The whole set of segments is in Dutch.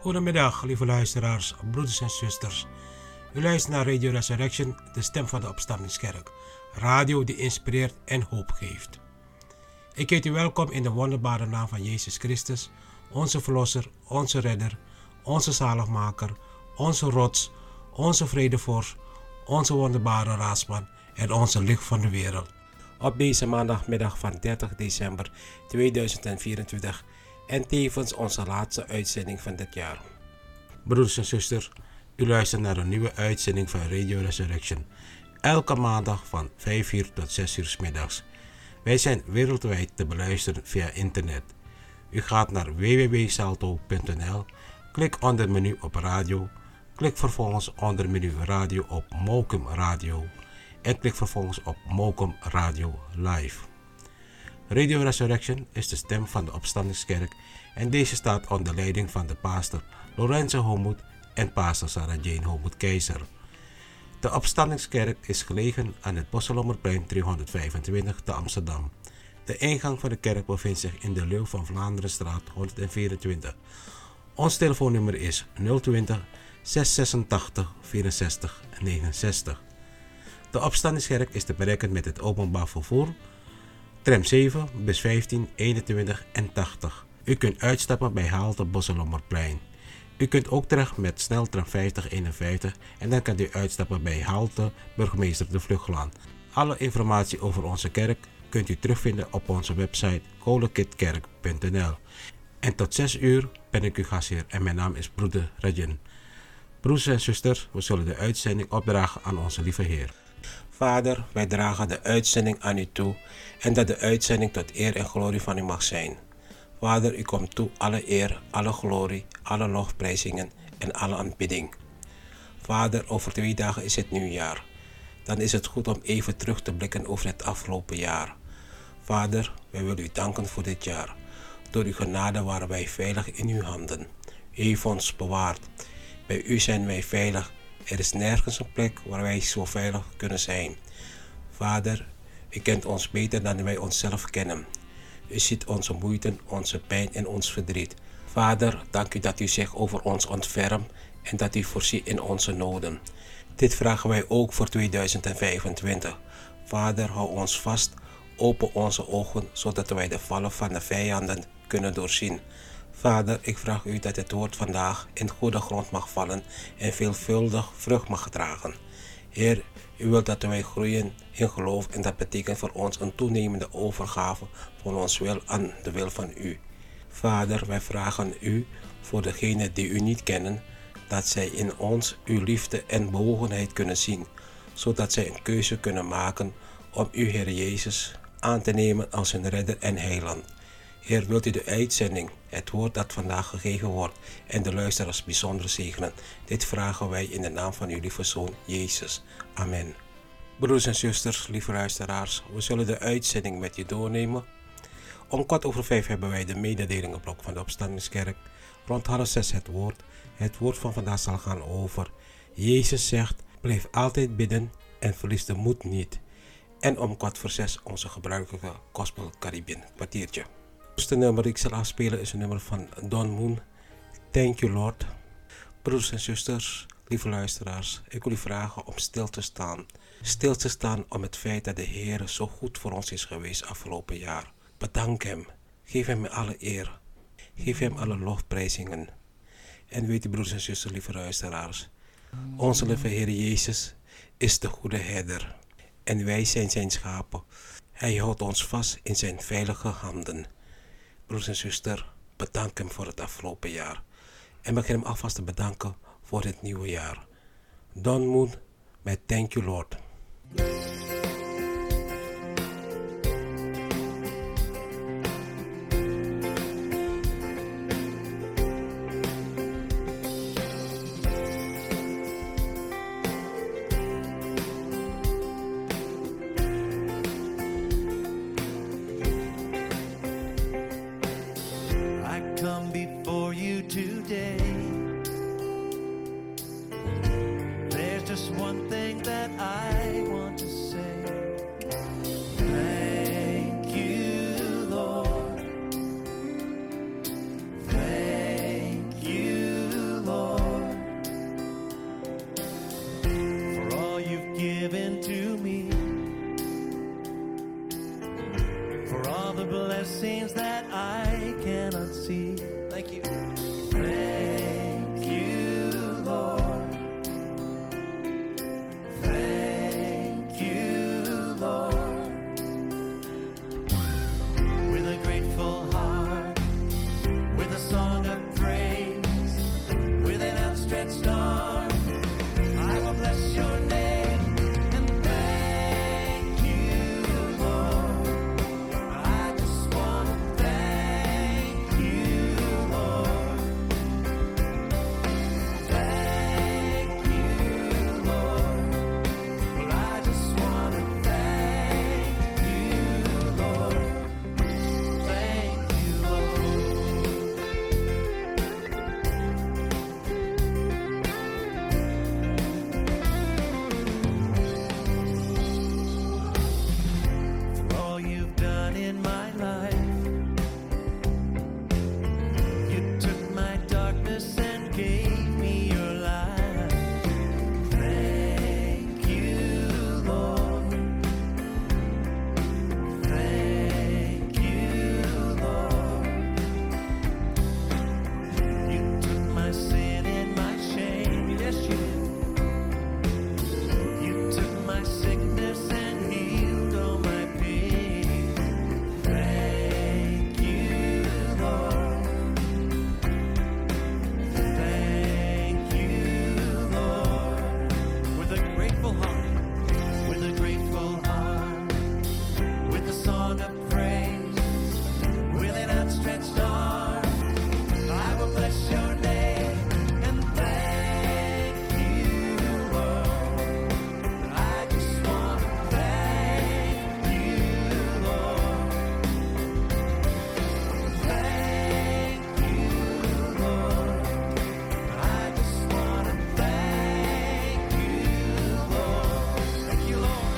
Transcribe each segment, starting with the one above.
Goedemiddag, lieve luisteraars, broeders en zusters. U luistert naar Radio Resurrection, de stem van de opstandingskerk. Radio die inspireert en hoop geeft. Ik heet u welkom in de wonderbare naam van Jezus Christus, onze Verlosser, onze Redder, onze Zaligmaker, onze Rots, onze Vredevorst, onze wonderbare Raadsman en onze Licht van de wereld. Op deze maandagmiddag van 30 december 2024 en tevens onze laatste uitzending van dit jaar. Broeders en zusters, u luistert naar een nieuwe uitzending van Radio Resurrection. Elke maandag van 5 uur tot 6 uur 's middags. Wij zijn wereldwijd te beluisteren via internet. U gaat naar www.salto.nl, klik onder menu op radio, klik vervolgens onder menu radio op Mokum Radio en klik vervolgens op Mokum Radio Live. Radio Resurrection is de stem van de opstandingskerk en deze staat onder leiding van de pastor Lorenzo Homoed en pastor Sarah Jane Homoed Keizer. De opstandingskerk is gelegen aan het Bosselommerplein 325 te Amsterdam. De ingang van de kerk bevindt zich in de Leeuw van Vlaanderenstraat 124. Ons telefoonnummer is 020 686 64 69. De opstandingskerk is te bereiken met het openbaar vervoer, tram 7, bus 15, 21 en 80. U kunt uitstappen bij halte Bosselommerplein. U kunt ook terecht met sneltram 5051 en dan kunt u uitstappen bij halte Burgemeester de Vluchtlaan. Alle informatie over onze kerk kunt u terugvinden op onze website kolekitkerk.nl. En tot 6 uur ben ik uw gastheer en mijn naam is broeder Rajan. Broers en zusters, we zullen de uitzending opdragen aan onze lieve Heer. Vader, wij dragen de uitzending aan u toe en dat de uitzending tot eer en glorie van u mag zijn. Vader, u komt toe alle eer, alle glorie, alle lofprijzingen en alle aanbidding. Vader, over 2 dagen is het nieuwjaar. Dan is het goed om even terug te blikken over het afgelopen jaar. Vader, wij willen u danken voor dit jaar. Door uw genade waren wij veilig in uw handen. U heeft ons bewaard. Bij u zijn wij veilig. Er is nergens een plek waar wij zo veilig kunnen zijn. Vader, u kent ons beter dan wij onszelf kennen. U ziet onze moeite, onze pijn en ons verdriet. Vader, dank u dat u zich over ons ontfermt en dat u voorziet in onze noden. Dit vragen wij ook voor 2025. Vader, hou ons vast, open onze ogen, zodat wij de vallen van de vijanden kunnen doorzien. Vader, ik vraag u dat het woord vandaag in goede grond mag vallen en veelvuldig vrucht mag dragen. Heer, u wilt dat wij groeien in geloof en dat betekent voor ons een toenemende overgave van ons wil aan de wil van u. Vader, wij vragen u voor degenen die u niet kennen, dat zij in ons uw liefde en bewogenheid kunnen zien, zodat zij een keuze kunnen maken om uw Heer Jezus aan te nemen als hun redder en heiland. Heer, wilt u de uitzending, het woord dat vandaag gegeven wordt en de luisteraars bijzonder zegenen. Dit vragen wij in de naam van uw lieve Zoon, Jezus. Amen. Broeders en zusters, lieve luisteraars, we zullen de uitzending met je doornemen. Om 4:15 hebben wij de mededelingenblok van de opstandingskerk. Rond 5:30 het woord. Het woord van vandaag zal gaan over Jezus zegt, blijf altijd bidden en verlies de moed niet. En om 5:15 onze gebruikelijke Gospel Caribbean kwartiertje. Het eerste nummer die ik zal afspelen is een nummer van Don Moon, Thank You Lord. Broeders en zusters, lieve luisteraars, ik wil u vragen om stil te staan. Stil te staan om het feit dat de Heer zo goed voor ons is geweest afgelopen jaar. Bedank hem, geef hem alle eer, geef hem alle lofprijzingen. En weet u, broeders en zusters, lieve luisteraars, onze lieve Heer Jezus is de goede herder en wij zijn zijn schapen. Hij houdt ons vast in zijn veilige handen. Broers en zuster, bedank hem voor het afgelopen jaar. En begin hem alvast te bedanken voor het nieuwe jaar. Don Moon met Thank You Lord. Come before you today. There's just one thing that I want to say. Thank you, Lord. Thank you, arms. I will bless your name and thank you, Lord. I just want to thank you, Lord. Thank you, Lord. Well, I just want to thank you, Lord. Thank you, for all you've done in my life. You took my darkness and gave me your light. Thank you, Lord. Thank you, Lord. You took my sin and my shame. Yes, you did. You took my sickness and healed all my pain. Thank you, Lord. Thank you, Lord. With a grateful heart, with a grateful heart, with a song of praise, with an outstretched arm, I will bless your name and thank you, Lord. I just want to thank you, Lord. Thank you, Lord. I just want to thank you, Lord. Thank you, Lord.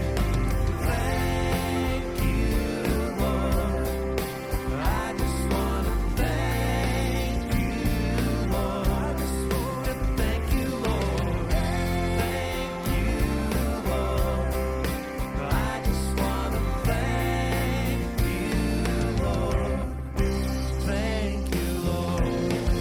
Thank you, Lord. I just want to thank you, Lord. I just want to thank you, Lord. Thank you, Lord. I just want to thank you, Lord. Thank you, Lord.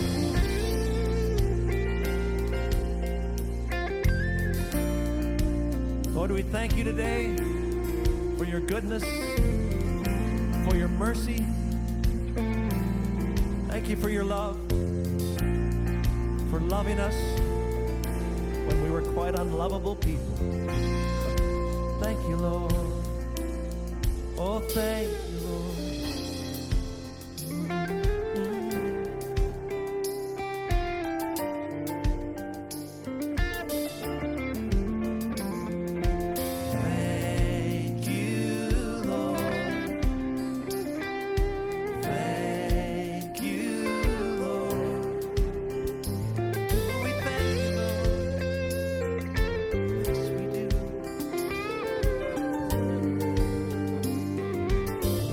Lord, we thank you today for your goodness, for your mercy. Thank you for your love, for loving us when we were quite unlovable people. Thank you, Lord. Oh, thank you, Lord. Thank you, Lord. Thank you, Lord. We thank you, Lord. Yes, we do.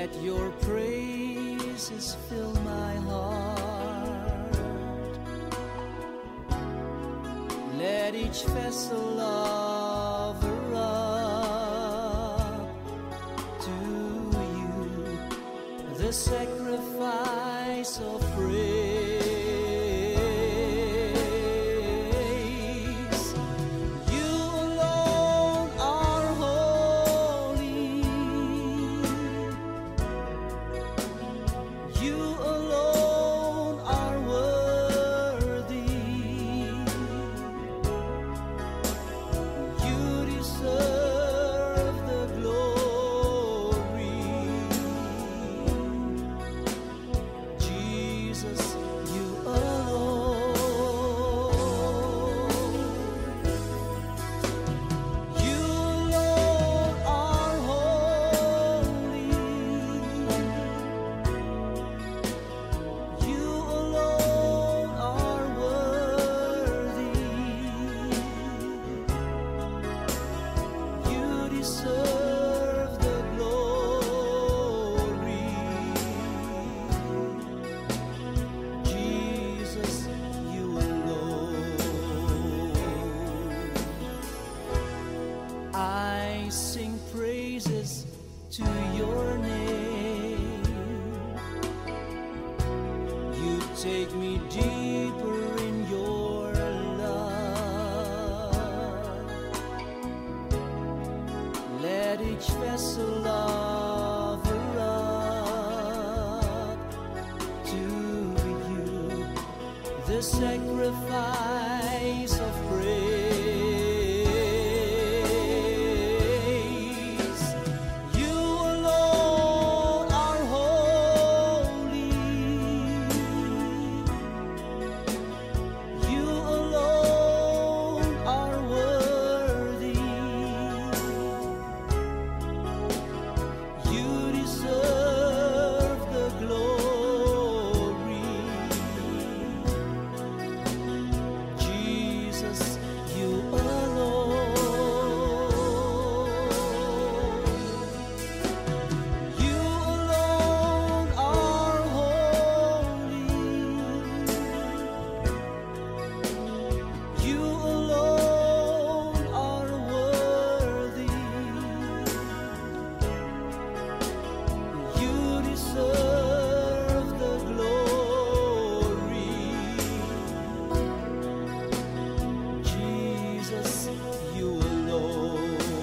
Let your praises fill my heart. Let each vessel offer up to you the sacrifice of praise. You alone are holy. You alone are worthy. You deserve the glory. Jesus, you alone. You alone are holy. You alone are worthy. You deserve the glory. Jesus, you alone. I sing praises to your name. You take me deeper in your love. Let each vessel offer up to you the sacrifice of praise. You alone are holy. You alone are worthy. You deserve the glory. Jesus, you alone. You alone are holy. You alone are worthy. You deserve the glory. Jesus, you alone.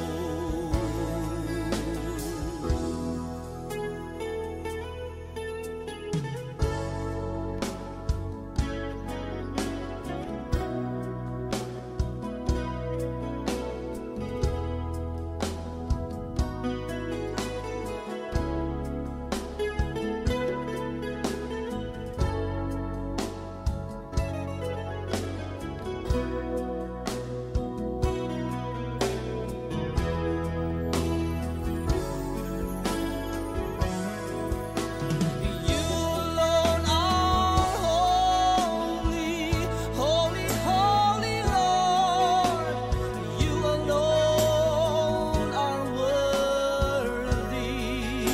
You alone are holy, holy, holy Lord. You alone are worthy.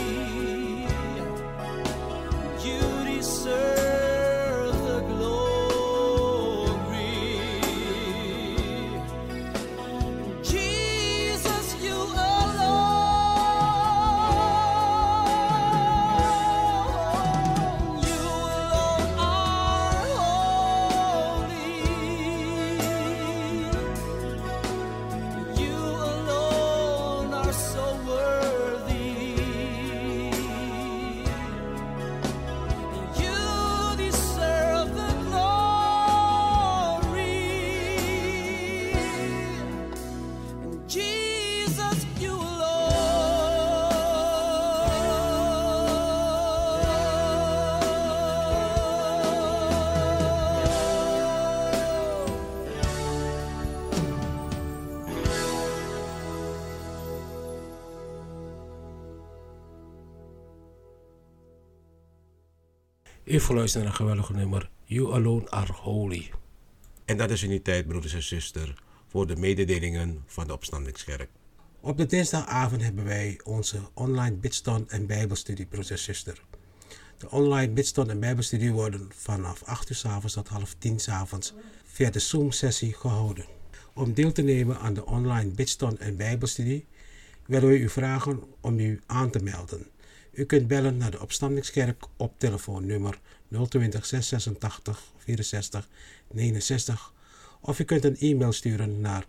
You deserve the glory. Jesus, you alone. You alone are holy. You alone are so worthy. You deserve the glory. Jesus, you Even luisteren naar een geweldige nummer. You alone are holy. En dat is in die tijd, broeders en zusters, voor de mededelingen van de Opstandingskerk. Op de dinsdagavond hebben wij onze online bidstond en bijbelstudie, broeders en zusters. De online bidstond en bijbelstudie worden vanaf 8 uur 's avonds tot 9:30 's avonds via de Zoom-sessie gehouden. Om deel te nemen aan de online bidstond en bijbelstudie willen we u vragen om u aan te melden. U kunt bellen naar de Opstandingskerk op telefoonnummer 020 686 64 69 of u kunt een e-mail sturen naar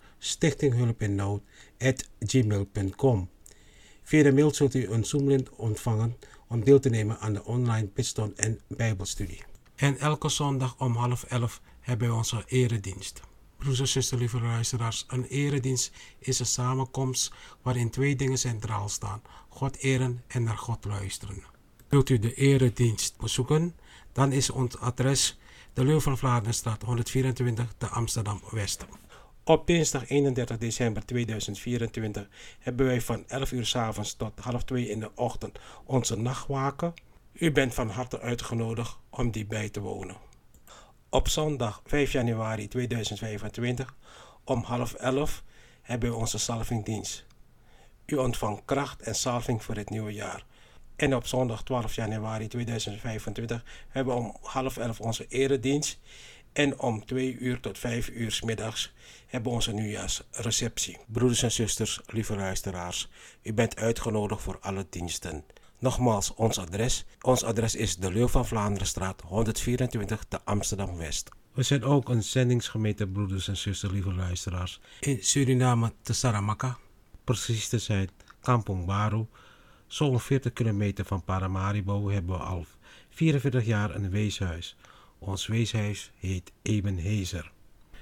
stichtinghulpinnood@gmail.com. Via de mail zult u een Zoom-link ontvangen om deel te nemen aan de online bidstond en bijbelstudie. En elke zondag om 10:30 hebben we onze eredienst. Broers en zusters, lieve luisteraars, een eredienst is een samenkomst waarin 2 dingen centraal staan: God eren en naar God luisteren. Wilt u de eredienst bezoeken? Dan is ons adres de Leeuw van Vlaardenstraat 124 te Amsterdam-West. Op dinsdag 31 december 2024 hebben wij van 11 uur 's avonds tot 1:30 in de ochtend onze nachtwaken. U bent van harte uitgenodigd om die bij te wonen. Op zondag 5 januari 2025 om 10:30 hebben we onze salvingdienst. U ontvangt kracht en salving voor het nieuwe jaar. En op zondag 12 januari 2025 hebben we om 10:30 onze eredienst. En om 2 uur tot 5 uur 's middags hebben we onze nieuwjaarsreceptie. Broeders en zusters, lieve luisteraars, u bent uitgenodigd voor alle diensten. Nogmaals, ons adres is de Leeuw van Vlaanderenstraat 124 te Amsterdam-West. We zijn ook een zendingsgemeente, broeders en zusters, lieve luisteraars, in Suriname te Saramaka. Precies te zijn, Kampong Baru. Zo'n 40 kilometer van Paramaribo hebben we al 44 jaar een weeshuis. Ons weeshuis heet Ebenezer.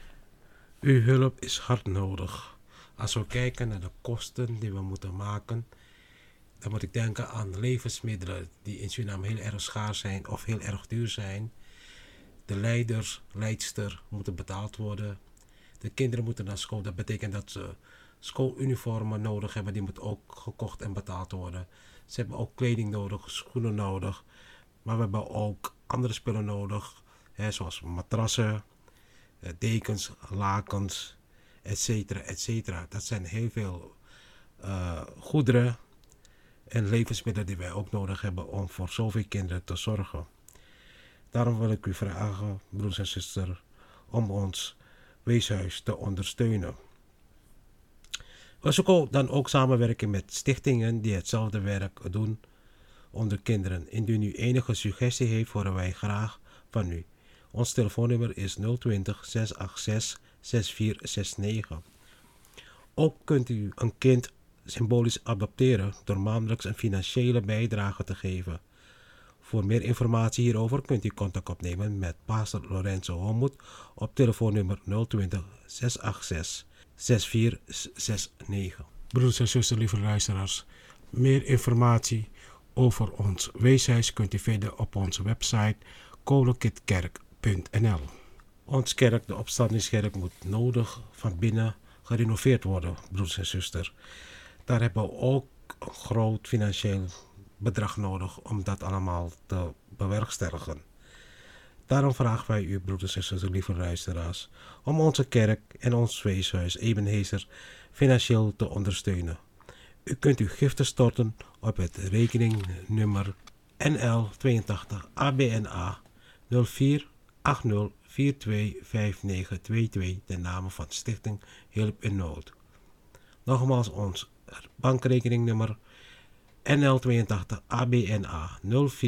Uw hulp is hard nodig. Als we kijken naar de kosten die we moeten maken, dan moet ik denken aan levensmiddelen die in Suriname heel erg schaars zijn of heel erg duur zijn. De leidster moeten betaald worden. De kinderen moeten naar school. Dat betekent dat ze schooluniformen nodig hebben. Die moeten ook gekocht en betaald worden. Ze hebben ook kleding nodig, schoenen nodig. Maar we hebben ook andere spullen nodig. Zoals matrassen, dekens, lakens, etc. Dat zijn heel veel goederen en levensmiddelen die wij ook nodig hebben om voor zoveel kinderen te zorgen. Daarom wil ik u vragen, broers en zusters, om ons weeshuis te ondersteunen. We zoeken dan ook samenwerken met stichtingen die hetzelfde werk doen onder kinderen. Indien u enige suggestie heeft, horen wij graag van u. Ons telefoonnummer is 020 686 6469. Ook kunt u een kind symbolisch adopteren door maandelijks een financiële bijdrage te geven. Voor meer informatie hierover kunt u contact opnemen met pastor Lorenzo Homoet op telefoonnummer 020 686 6469. Broeders en zusters, lieve luisteraars, meer informatie over ons weeshuis kunt u vinden op onze website kolenkitkerk.nl. Ons kerk, de Opstandingskerk, moet nodig van binnen gerenoveerd worden, broeders en zusters. Daar hebben we ook een groot financieel bedrag nodig om dat allemaal te bewerkstelligen. Daarom vragen wij u, broeders en zusters, lieve luisteraars, om onze kerk en ons weeshuis Ebenezer financieel te ondersteunen. U kunt uw giften storten op het rekeningnummer NL82 ABNA 0480425922 ten name van Stichting Hulp in Nood. Nogmaals ons bankrekeningnummer NL82 ABNA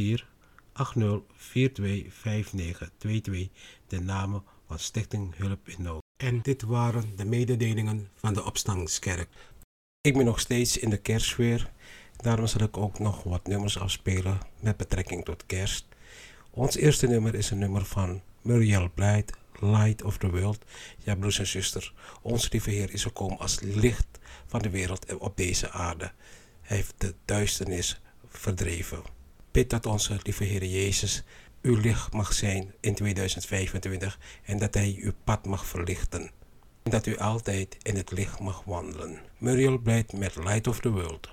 0480425922 ten name van Stichting Hulp in Nood. En dit waren de mededelingen van de Opstandingskerk. Ik ben nog steeds in de kerstsfeer, daarom zal ik ook nog wat nummers afspelen met betrekking tot kerst. Ons eerste nummer is een nummer van Muriel Blight, Light of the World. Ja, broers en zusters, onze lieve Heer is gekomen als licht van de wereld op deze aarde. Hij heeft de duisternis verdreven. Bid dat onze lieve Heer Jezus uw licht mag zijn in 2025 en dat Hij uw pad mag verlichten. En dat u altijd in het licht mag wandelen. Muriel Blight met Light of the World.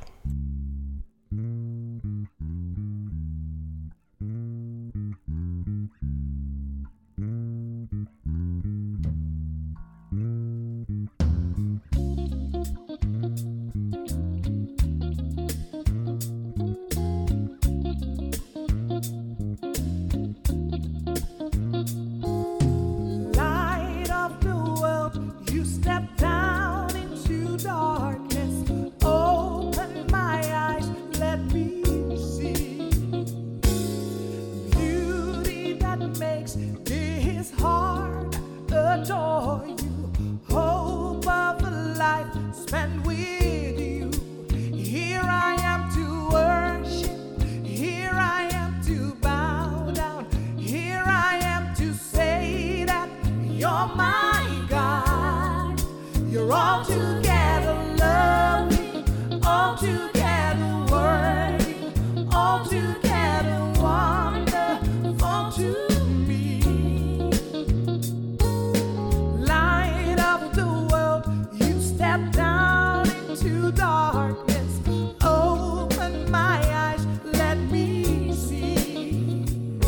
spent with you. Here I am to worship. Here I am to bow down. Here I am to say that you're my God. You're altogether lovely, altogether worthy, altogether wonderful to me. Light of the world, you step down into darkness. Open my eyes, let me see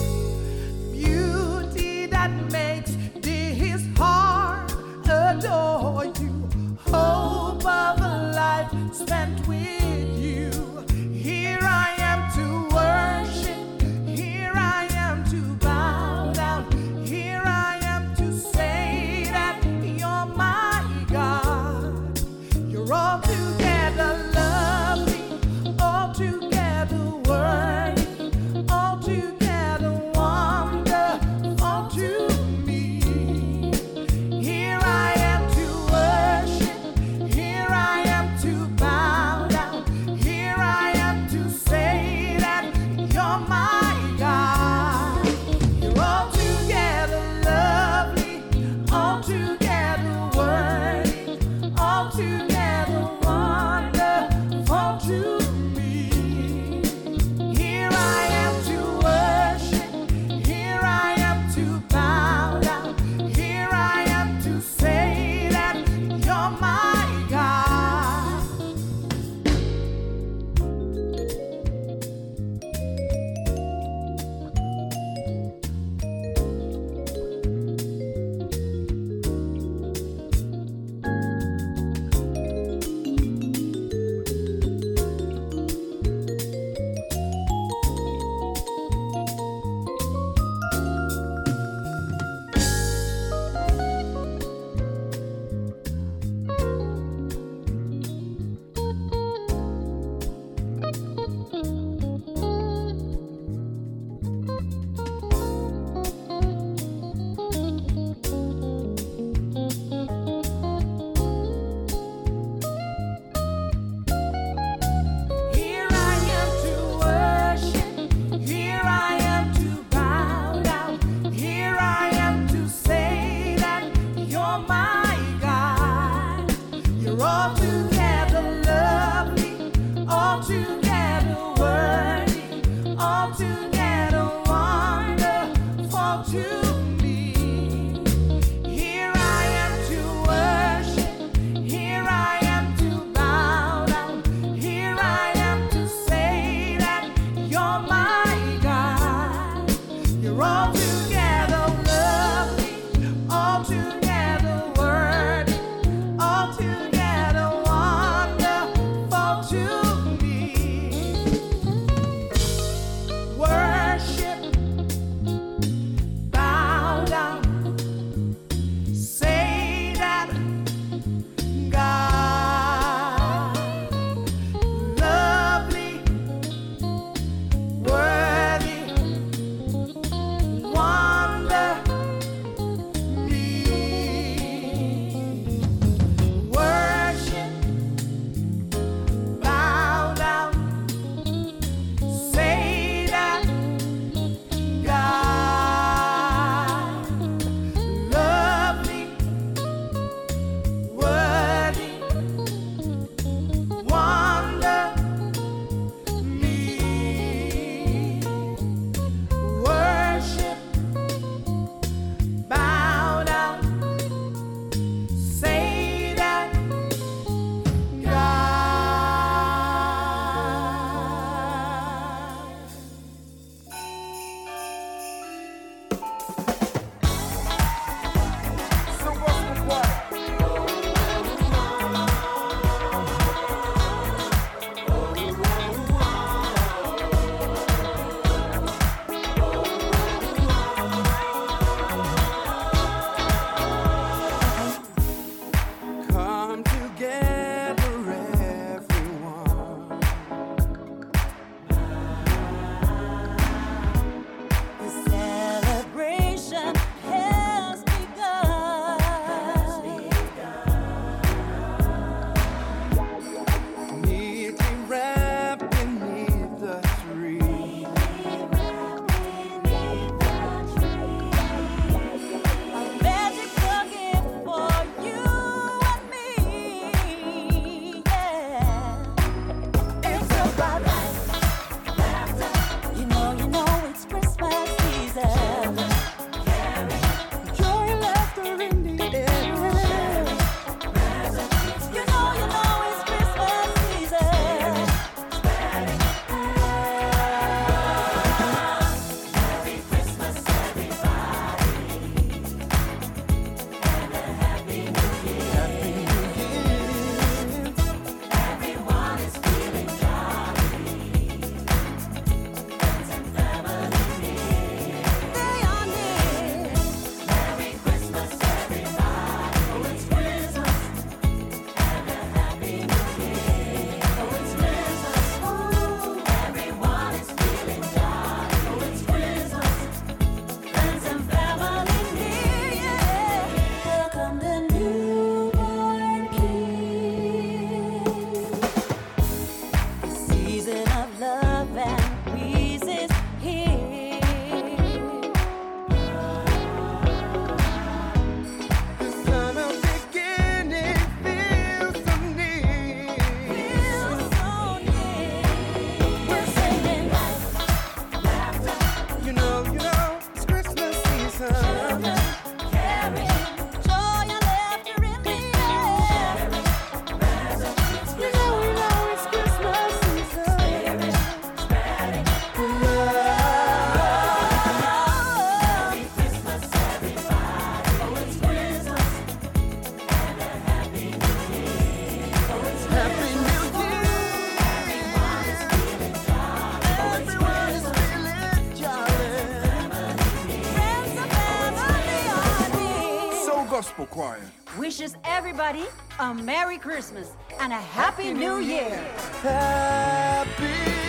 beauty that makes this heart adore you. Hope of a life spent with you. Here I am to worship. Here I am to bow down. Here I am to say that you're my God. You're altogether lovely, altogether worthy, altogether wonderful to me. Here I am to worship. Here I am to bow down. Here I am to say that you're my God. You're altogether lovely, altogether worthy, altogether wonderful to me. Here I am to worship. Here I am to bow down. Here I am to say that you're my God. Here I am to worship. Here I am to bow down. Here I am to say that you're my God. You're altogether lovely, altogether worthy, altogether wonderful to me. Here I am to worship. Here I am to bow down. Here I am to say that you're my God. You're altogether lovely, altogether worthy, altogether wonderful wishes everybody a Merry Christmas and a Happy New Year. Happy New Year.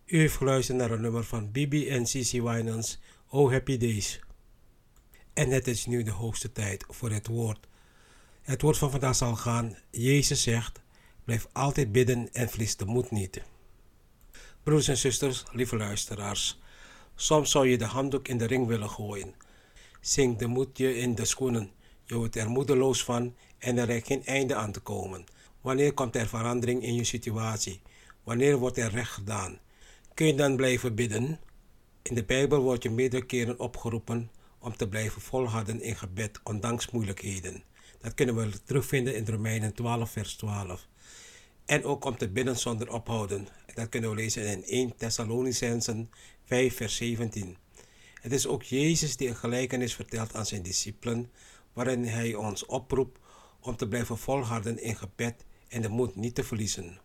U heeft geluisterd naar een nummer van Bibi en Cici Winans, Oh Happy Days. En het is nu de hoogste tijd voor het woord. Het woord van vandaag zal gaan, Jezus zegt, blijf altijd bidden en verlies de moed niet. Broeders en zusters, lieve luisteraars, soms zou je de handdoek in de ring willen gooien. Zinkt de moed je in de schoenen, je wordt er moedeloos van en er lijkt geen einde aan te komen. Wanneer komt er verandering in je situatie? Wanneer wordt er recht gedaan? Kun je dan blijven bidden? In de Bijbel word je meerdere keren opgeroepen om te blijven volharden in gebed, ondanks moeilijkheden. Dat kunnen we terugvinden in Romeinen 12 vers 12. En ook om te bidden zonder ophouden. Dat kunnen we lezen in 1 Thessalonicenzen 5 vers 17. Het is ook Jezus die een gelijkenis vertelt aan zijn discipelen, waarin hij ons oproept om te blijven volharden in gebed en de moed niet te verliezen.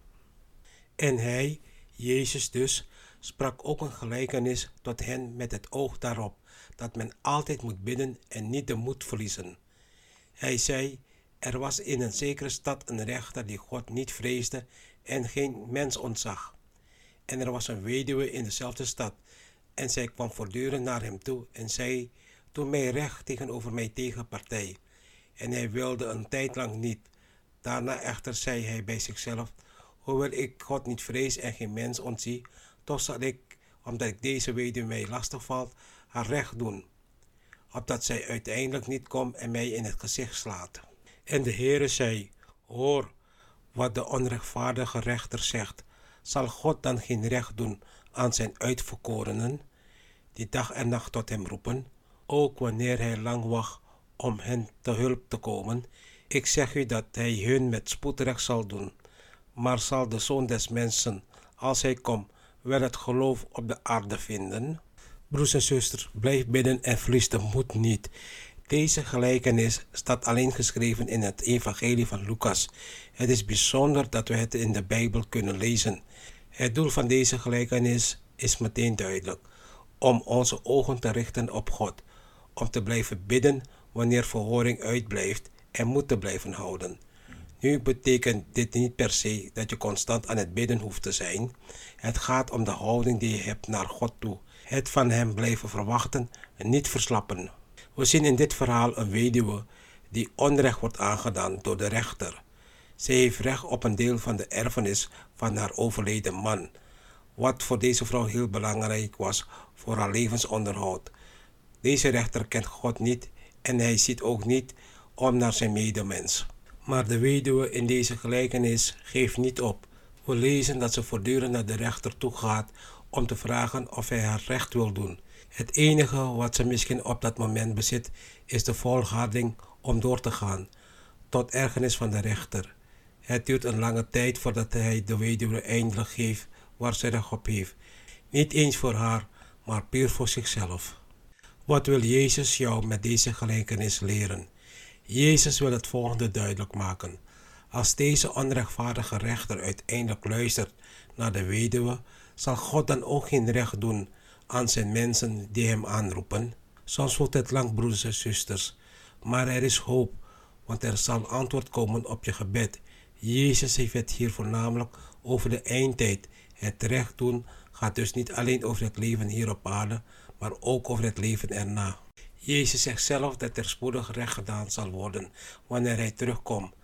En hij, Jezus dus, sprak ook een gelijkenis tot hen met het oog daarop, dat men altijd moet bidden en niet de moed verliezen. Hij zei, er was in een zekere stad een rechter die God niet vreesde en geen mens ontzag. En er was een weduwe in dezelfde stad, en zij kwam voortdurend naar hem toe en zei, doe mij recht tegenover mijn tegenpartij. En hij wilde een tijd lang niet. Daarna echter zei hij bij zichzelf, hoewel ik God niet vrees en geen mens ontzie, toch zal ik, omdat ik deze weduwe mij lastig valt, haar recht doen, opdat zij uiteindelijk niet komt en mij in het gezicht slaat. En de Heere zei, hoor wat de onrechtvaardige rechter zegt. Zal God dan geen recht doen aan zijn uitverkorenen, die dag en nacht tot hem roepen, ook wanneer hij lang wacht om hen te hulp te komen? Ik zeg u dat hij hun met spoed recht zal doen. Maar zal de Zoon des Mensen, als hij komt, wel het geloof op de aarde vinden? Broers en zusters, blijf bidden en verlies de moed niet. Deze gelijkenis staat alleen geschreven in het evangelie van Lucas. Het is bijzonder dat we het in de Bijbel kunnen lezen. Het doel van deze gelijkenis is meteen duidelijk. Om onze ogen te richten op God. Om te blijven bidden wanneer verhoring uitblijft en moed te blijven houden. Nu betekent dit niet per se dat je constant aan het bidden hoeft te zijn. Het gaat om de houding die je hebt naar God toe. Het van hem blijven verwachten en niet verslappen. We zien in dit verhaal een weduwe die onrecht wordt aangedaan door de rechter. Zij heeft recht op een deel van de erfenis van haar overleden man, wat voor deze vrouw heel belangrijk was voor haar levensonderhoud. Deze rechter kent God niet en hij ziet ook niet om naar zijn medemens. Maar de weduwe in deze gelijkenis geeft niet op. We lezen dat ze voortdurend naar de rechter toe gaat om te vragen of hij haar recht wil doen. Het enige wat ze misschien op dat moment bezit is de volharding om door te gaan, tot ergernis van de rechter. Het duurt een lange tijd voordat hij de weduwe eindelijk geeft waar ze recht op heeft. Niet eens voor haar, maar puur voor zichzelf. Wat wil Jezus jou met deze gelijkenis leren? Jezus wil het volgende duidelijk maken. Als deze onrechtvaardige rechter uiteindelijk luistert naar de weduwe, zal God dan ook geen recht doen aan zijn mensen die hem aanroepen? Soms voelt het lang, broeders en zusters, maar er is hoop, want er zal antwoord komen op je gebed. Jezus heeft het hier voornamelijk over de eindtijd. Het recht doen gaat dus niet alleen over het leven hier op aarde, maar ook over het leven erna. Jezus zegt zelf dat er spoedig recht gedaan zal worden wanneer hij terugkomt.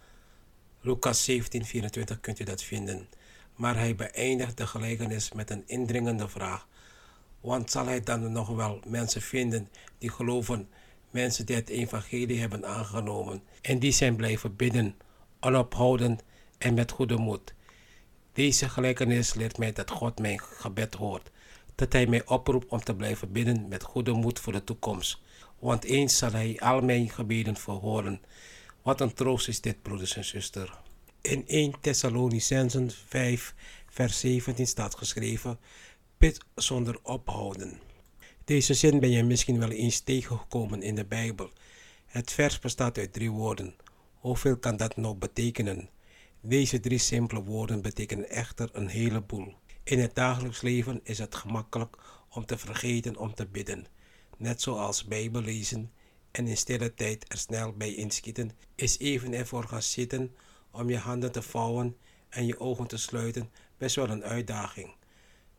Lucas 17:24 kunt u dat vinden. Maar hij beëindigt de gelijkenis met een indringende vraag. Want zal hij dan nog wel mensen vinden die geloven, mensen die het evangelie hebben aangenomen en die zijn blijven bidden, onophoudend en met goede moed? Deze gelijkenis leert mij dat God mijn gebed hoort, dat hij mij oproept om te blijven bidden met goede moed voor de toekomst. Want eens zal hij al mijn gebeden verhoren. Wat een troost is dit, broeders en zusters. In 1 Thessalonicenzen 5 vers 17 staat geschreven, bid zonder ophouden. Deze zin ben je misschien wel eens tegengekomen in de Bijbel. Het vers bestaat uit 3 woorden. Hoeveel kan dat nou betekenen? Deze 3 simpele woorden betekenen echter een heleboel. In het dagelijks leven is het gemakkelijk om te vergeten om te bidden. Net zoals Bijbel lezen en in stille tijd er snel bij inschieten, is even ervoor gaan zitten om je handen te vouwen en je ogen te sluiten best wel een uitdaging.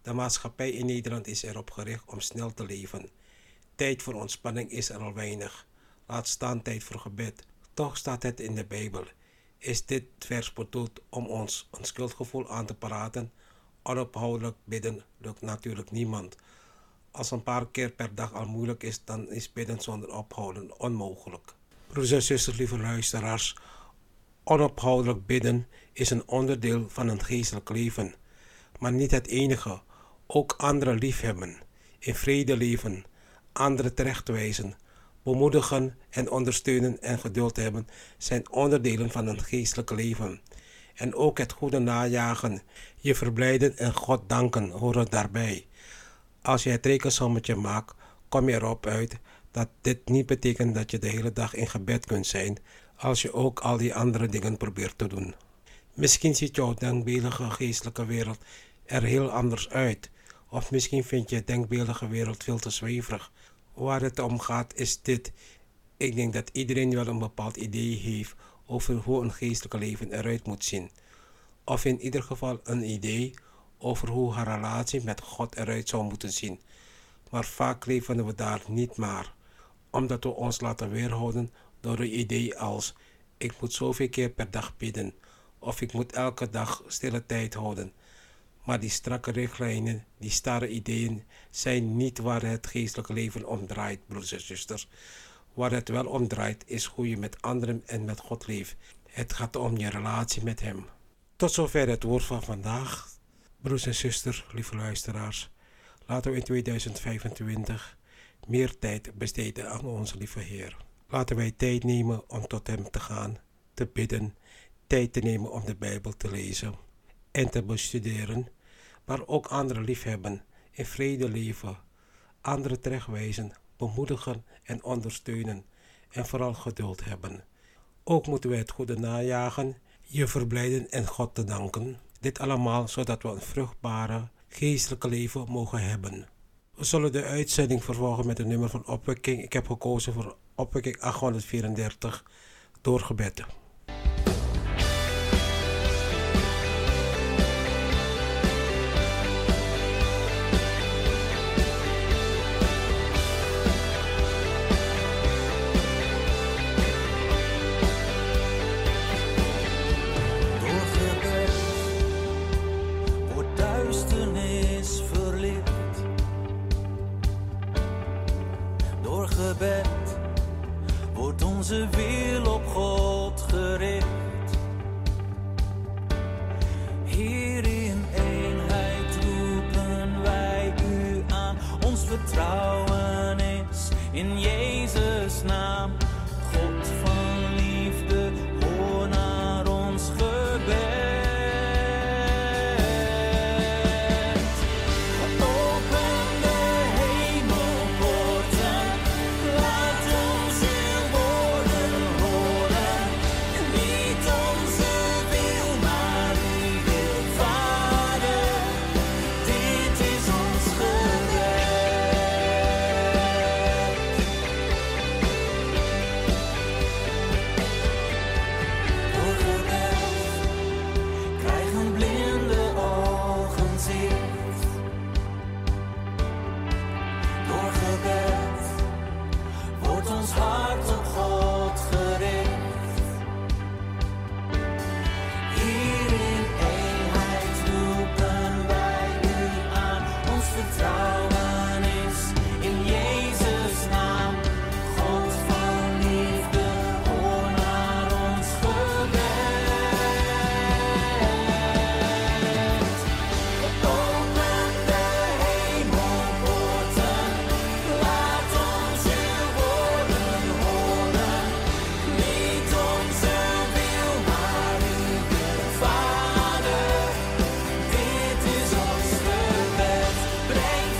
De maatschappij in Nederland is erop gericht om snel te leven. Tijd voor ontspanning is er al weinig. Laat staan tijd voor gebed. Toch staat het in de Bijbel. Is dit vers bedoeld om ons een schuldgevoel aan te praten? Onophoudelijk bidden lukt natuurlijk niemand. Als een paar keer per dag al moeilijk is, dan is bidden zonder ophouden onmogelijk. Broeders en zusters, lieve luisteraars, onophoudelijk bidden is een onderdeel van een geestelijk leven. Maar niet het enige. Ook anderen liefhebben, in vrede leven, anderen terechtwijzen, bemoedigen en ondersteunen en geduld hebben zijn onderdelen van een geestelijk leven. En ook het goede najagen, je verblijden en God danken horen daarbij. Als je het rekensommetje maakt, kom je erop uit dat dit niet betekent dat je de hele dag in gebed kunt zijn, als je ook al die andere dingen probeert te doen. Misschien ziet jouw denkbeeldige geestelijke wereld er heel anders uit. Of misschien vind je je denkbeeldige wereld veel te zweverig. Waar het om gaat is dit. Ik denk dat iedereen wel een bepaald idee heeft over hoe een geestelijke leven eruit moet zien. Of in ieder geval een idee over hoe haar relatie met God eruit zou moeten zien. Maar vaak leven we daar niet maar, omdat we ons laten weerhouden door een idee als: ik moet zoveel keer per dag bidden, of ik moet elke dag stille tijd houden. Maar die strakke richtlijnen, die starre ideeën, zijn niet waar het geestelijke leven om draait, broeders en zusters. Waar het wel om draait, is hoe je met anderen en met God leeft. Het gaat om je relatie met Hem. Tot zover het woord van vandaag. Broeders en zusters, lieve luisteraars, laten we in 2025 meer tijd besteden aan onze lieve Heer. Laten wij tijd nemen om tot Hem te gaan, te bidden, tijd te nemen om de Bijbel te lezen en te bestuderen, maar ook anderen liefhebben, in vrede leven, anderen terechtwijzen, bemoedigen en ondersteunen en vooral geduld hebben. Ook moeten wij het goede najagen, je verblijden en God te danken. Dit allemaal zodat we een vruchtbare geestelijke leven mogen hebben. We zullen de uitzending vervolgen met een nummer van opwekking. Ik heb gekozen voor opwekking 834 door gebed. Wordt onze wil op God gericht. Hier in eenheid roepen wij u aan. Ons vertrouwen is in Jezus' naam. God van liefde, hoor naar ons gebed. Breng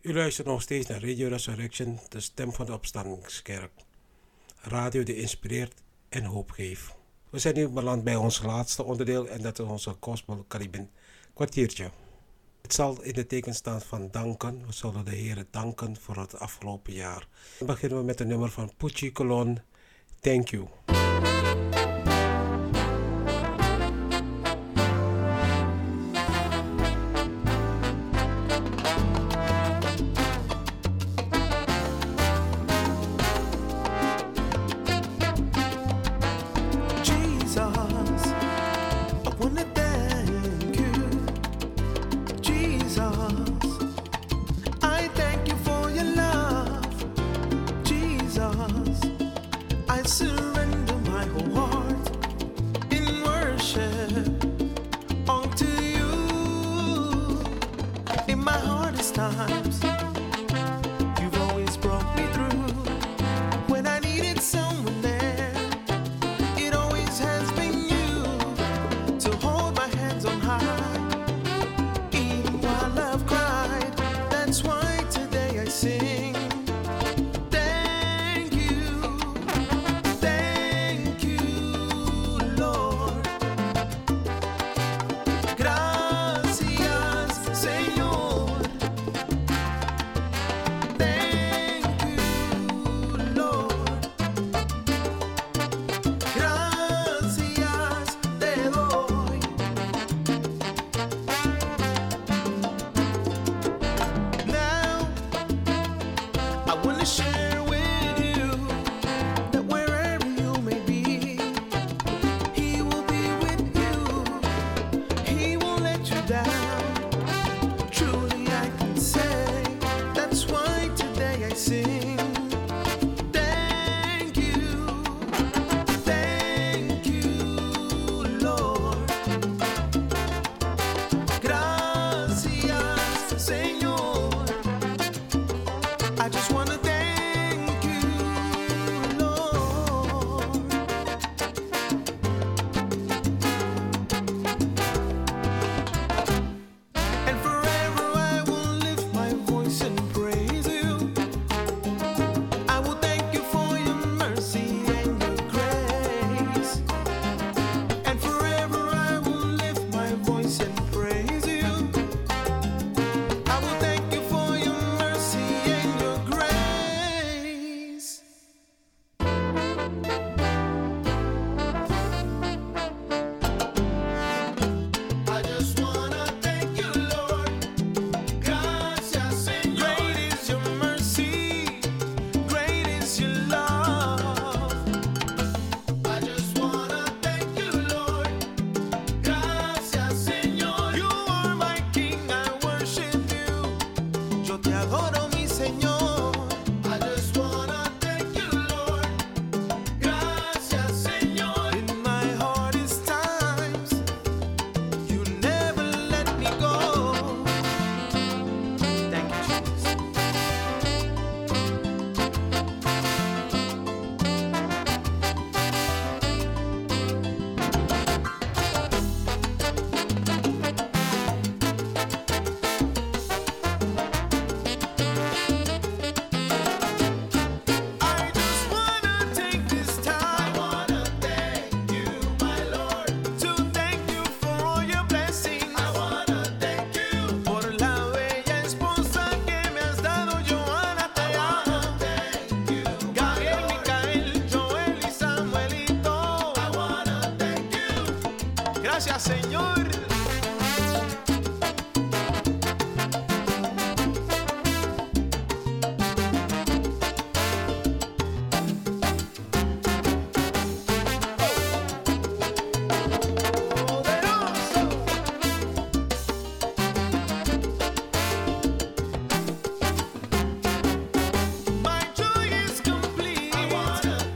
U luistert nog steeds naar Radio Resurrection, de stem van de opstandingskerk. Radio die inspireert en hoop geeft. We zijn nu beland bij ons laatste onderdeel en dat is onze Gospel Caribbean kwartiertje. Het zal in de teken staan van danken. We zullen de Heer danken voor het afgelopen jaar. Dan beginnen we met een nummer van Pucci Colon, Thank You.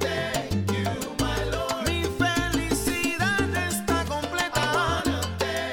Mi felicidad está completa.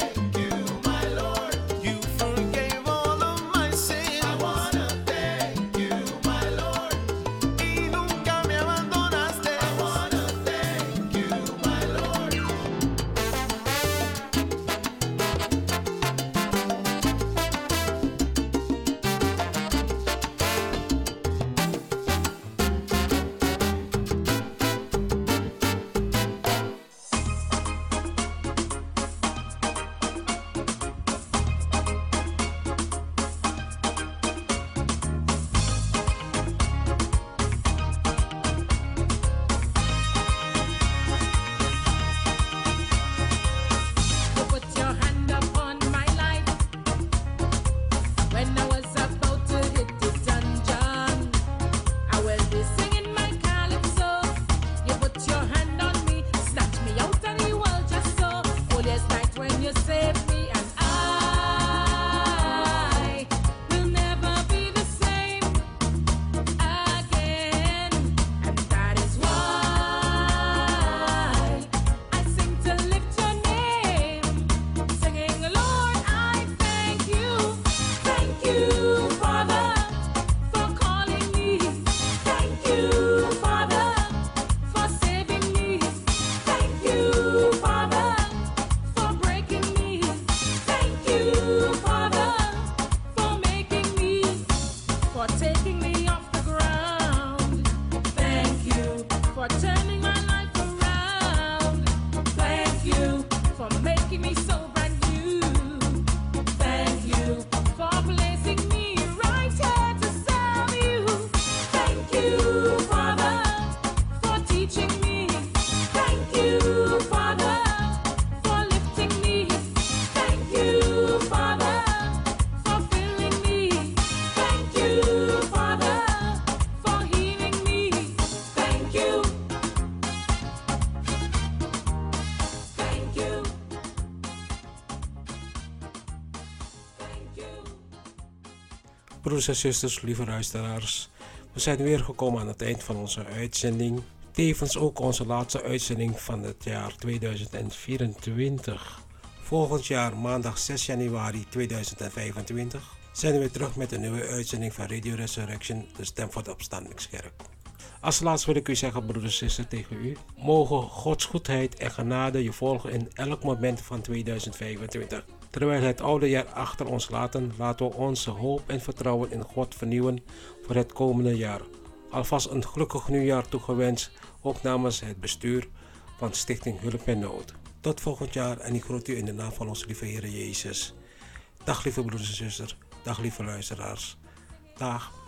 Broeders en zusters, lieve luisteraars, we zijn weer gekomen aan het eind van onze uitzending. Tevens ook onze laatste uitzending van het jaar 2024. Volgend jaar, maandag 6 januari 2025, zijn we weer terug met een nieuwe uitzending van Radio Resurrection, de stem van de opstandingskerk. Als laatst wil ik u zeggen, broeders en zusters, tegen u: mogen Gods goedheid en genade je volgen in elk moment van 2025. Terwijl we het oude jaar achter ons laten, laten we onze hoop en vertrouwen in God vernieuwen voor het komende jaar. Alvast een gelukkig nieuwjaar toegewenst, ook namens het bestuur van Stichting Hulp en Nood. Tot volgend jaar en ik groet u in de naam van onze lieve Heer Jezus. Dag lieve broeders en zusters, dag lieve luisteraars. Dag.